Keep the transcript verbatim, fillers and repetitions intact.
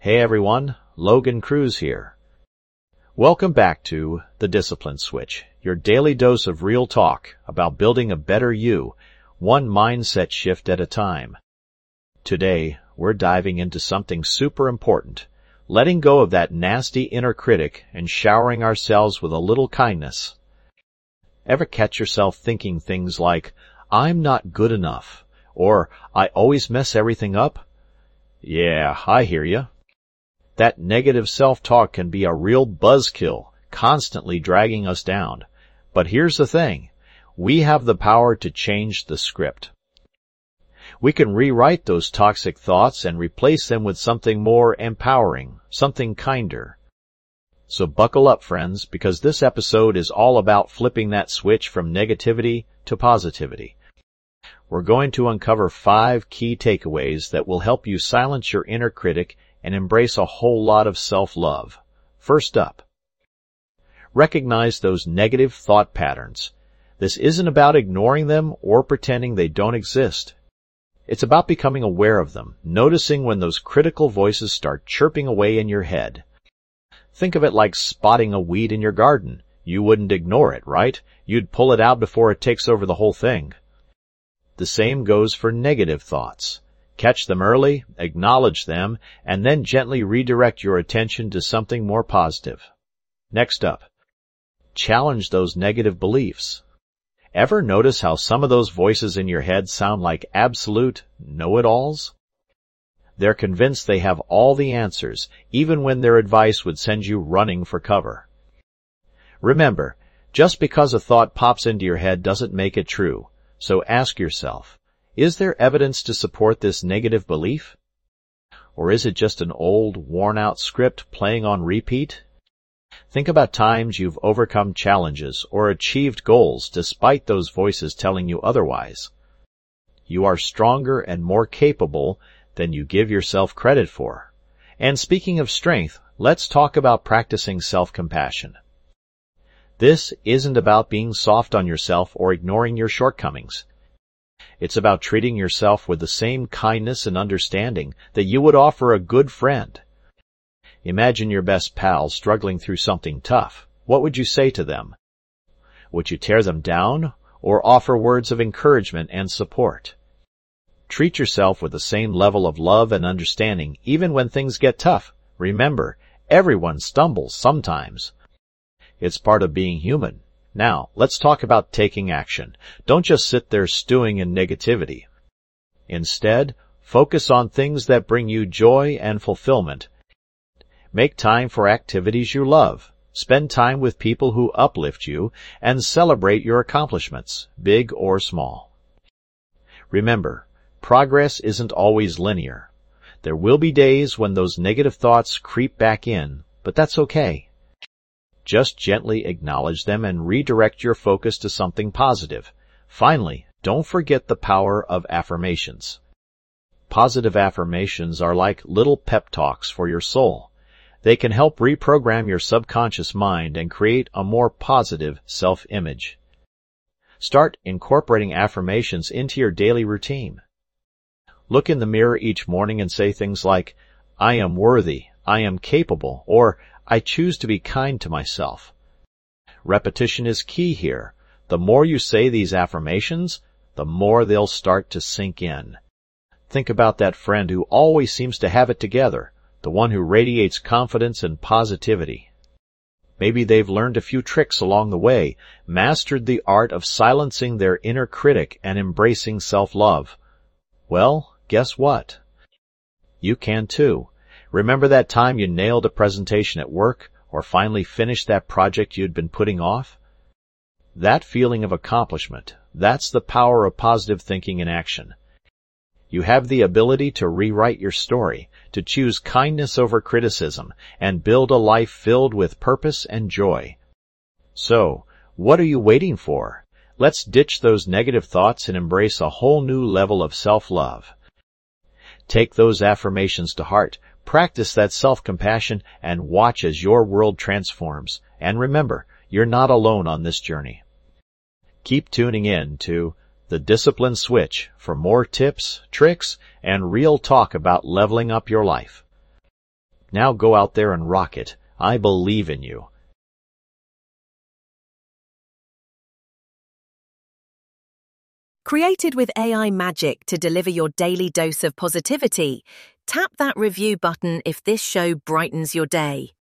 Hey everyone, Logan Cruz here. Welcome back to The Discipline Switch, your daily dose of real talk about building a better you, one mindset shift at a time. Today, we're diving into something super important, letting go of that nasty inner critic and showering ourselves with a little kindness. Ever catch yourself thinking things like, I'm not good enough, or I always mess everything up? Yeah, I hear ya. That negative self-talk can be a real buzzkill, constantly dragging us down. But here's the thing. We have the power to change the script. We can rewrite those toxic thoughts and replace them with something more empowering, something kinder. So buckle up, friends, because this episode is all about flipping that switch from negativity to positivity. We're going to uncover five key takeaways that will help you silence your inner critic and embrace a whole lot of self-love. First up, recognize those negative thought patterns. This isn't about ignoring them or pretending they don't exist. It's about becoming aware of them, noticing when those critical voices start chirping away in your head. Think of it like spotting a weed in your garden. You wouldn't ignore it, right? You'd pull it out before it takes over the whole thing. The same goes for negative thoughts. Catch them early, acknowledge them, and then gently redirect your attention to something more positive. Next up, challenge those negative beliefs. Ever notice how some of those voices in your head sound like absolute know-it-alls? They're convinced they have all the answers, even when their advice would send you running for cover. Remember, just because a thought pops into your head doesn't make it true. So ask yourself, is there evidence to support this negative belief? Or is it just an old, worn-out script playing on repeat? Think about times you've overcome challenges or achieved goals despite those voices telling you otherwise. You are stronger and more capable than you give yourself credit for. And speaking of strength, let's talk about practicing self-compassion. This isn't about being soft on yourself or ignoring your shortcomings. It's about treating yourself with the same kindness and understanding that you would offer a good friend. Imagine your best pal struggling through something tough. What would you say to them? Would you tear them down or offer words of encouragement and support? Treat yourself with the same level of love and understanding even when things get tough. Remember, everyone stumbles sometimes. It's part of being human. Now, let's talk about taking action. Don't just sit there stewing in negativity. Instead, focus on things that bring you joy and fulfillment. Make time for activities you love. Spend time with people who uplift you and celebrate your accomplishments, big or small. Remember, progress isn't always linear. There will be days when those negative thoughts creep back in, but that's okay. Just gently acknowledge them and redirect your focus to something positive. Finally, don't forget the power of affirmations. Positive affirmations are like little pep talks for your soul. They can help reprogram your subconscious mind and create a more positive self-image. Start incorporating affirmations into your daily routine. Look in the mirror each morning and say things like, I am worthy, I am capable, or I choose to be kind to myself. Repetition is key here. The more you say these affirmations, the more they'll start to sink in. Think about that friend who always seems to have it together, the one who radiates confidence and positivity. Maybe they've learned a few tricks along the way, mastered the art of silencing their inner critic and embracing self-love. Well, guess what? You can too. Remember that time you nailed a presentation at work or finally finished that project you'd been putting off? That feeling of accomplishment, that's the power of positive thinking in action. You have the ability to rewrite your story, to choose kindness over criticism, and build a life filled with purpose and joy. So, what are you waiting for? Let's ditch those negative thoughts and embrace a whole new level of self-love. Take those affirmations to heart. Practice that self-compassion and watch as your world transforms. And remember, you're not alone on this journey. Keep tuning in to The Discipline Switch for more tips, tricks, and real talk about leveling up your life. Now go out there and rock it. I believe in you. Created with A I magic to deliver your daily dose of positivity, tap that review button if this show brightens your day.